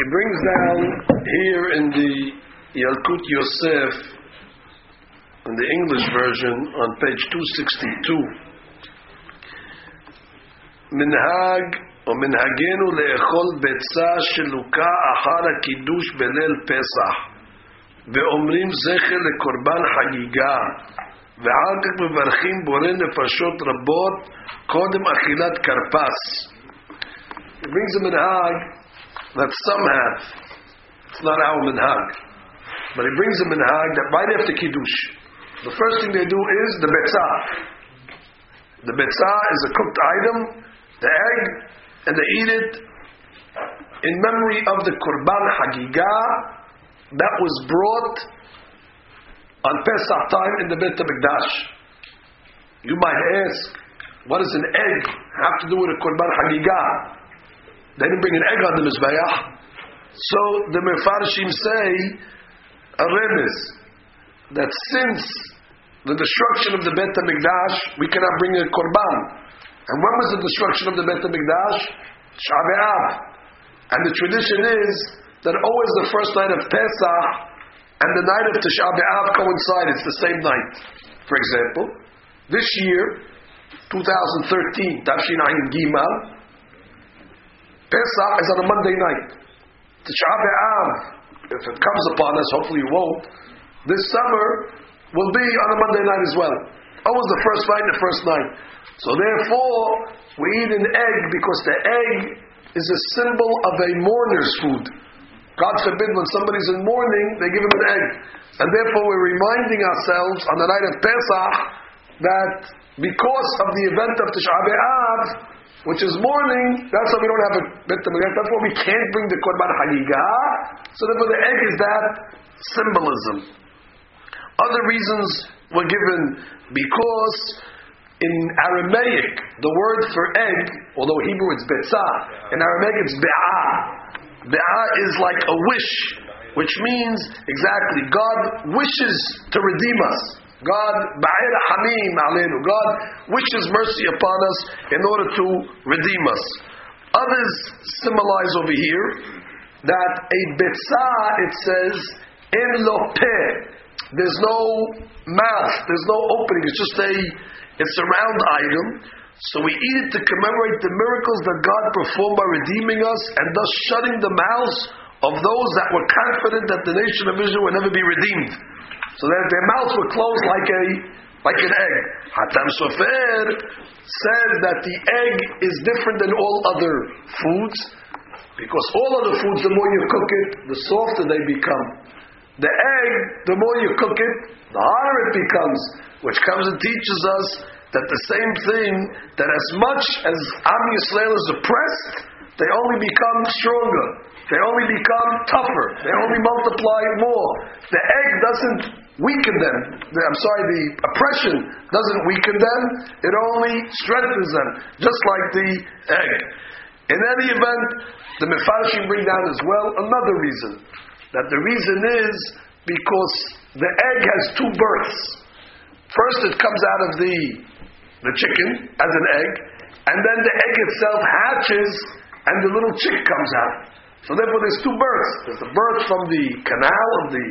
It brings down here in the Yalkut Yosef, in the English version, on page 262, Minhag or Minhagenu le'echol betza sheluka achar ha'kiddush belel Pesach ve'omrim zecher lekorban chagiga ve'al כך mevarchim borei nefashot rabot kodem achilat karpas. It brings a minhag that some have. It's not our minhag, but it brings a minhag that right after kiddush, the first thing they do is the betzah. The betzah is a cooked item, the egg, and they eat it in memory of the Korban Hagigah that was brought on Pesach time in the Beit HaMikdash. You might ask, what does an egg have to do with a Korban Hagigah? They didn't bring an egg on the Mizbeach. So the Mefarshim say, a remez, that since the destruction of the Beit HaMikdash, we cannot bring a Korban. And when was the destruction of the Beit HaMikdash? Tisha B'Av. And the tradition is that always the first night of Pesach and the night of Tisha B'Av coincide. It's the same night. For example, this year, 2013, Tafshin Ayin Gimal, Pesach is on a Monday night. Tisha B'Av, if it comes upon us, hopefully it won't, this summer will be on a Monday night as well. Always the first night. So therefore, we eat an egg because the egg is a symbol of a mourner's food. God forbid when somebody's in mourning, they give him an egg. And therefore we're reminding ourselves on the night of Pesach that because of the event of Tisha B'Av, which is mourning, that's why we don't have a Beit HaMikdash. That's why we can't bring the Korban Hagigah. So therefore the egg is that symbolism. Other reasons were given because in Aramaic, the word for egg, although Hebrew it's betzah, in Aramaic it's be'ah. Be'ah is like a wish, which means exactly God wishes to redeem us. God ba'ir hamim aleinu. God wishes mercy upon us in order to redeem us. Others symbolize over here that a betzah, it says, en lo peh. There's no mouth, there's no opening, it's a round item. So we eat it to commemorate the miracles that God performed by redeeming us and thus shutting the mouths of those that were confident that the nation of Israel would never be redeemed. So that their mouths were closed like an egg. Hatam Sofer says that the egg is different than all other foods because all other foods, the more you cook it, the softer they become. The egg, the more you cook it, the harder it becomes, which comes and teaches us that the same thing, that as much as Am Yisrael is oppressed, they only become stronger. They only become tougher. They only multiply more. The egg doesn't weaken them. The oppression doesn't weaken them. It only strengthens them, just like the egg. In any event, the Mefarshim bring down as well another reason. That the reason is because the egg has two births. First it comes out of the chicken as an egg, and then the egg itself hatches and the little chick comes out. So therefore there's two births. There's the birth from the canal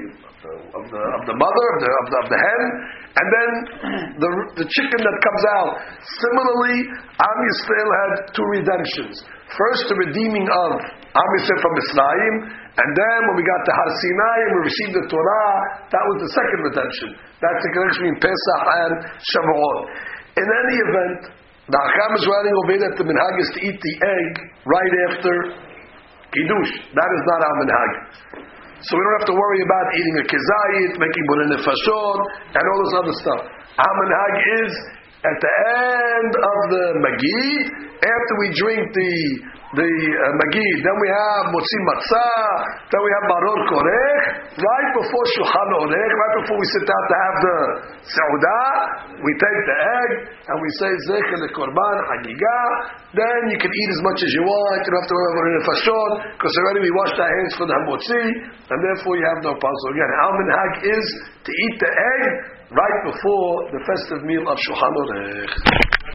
of the mother, of the hen, and then the chicken that comes out. Similarly, Am Yisrael had two redemptions. First, the redeeming of Am Yisrael from Mitzrayim, and then when we got to Har Sinai and we received the Torah, that was the second redemption. That's the connection between Pesach and Shavuot. In any event, the Hacham is writing over that the minhag is to eat the egg right after Kiddush. That is not our minhag. So we don't have to worry about eating a kezayit, making borei nefashot, and all this other stuff. Our minhag is at the end of the Magid, after we drink the Magid, then we have Motzi Matzah, then we have Maror Korech, right before Shulchan Orech, right before we sit down to have the Seudah, we take the egg, and we say Zecher LeKorban Hagigah, then you can eat as much as you want, you don't have to worry about the Nefashot, because already we washed our hands for the Hamotzi, and therefore you have no problem. So again, our minhag is to eat the egg right before the festive meal of Shulchan Orech.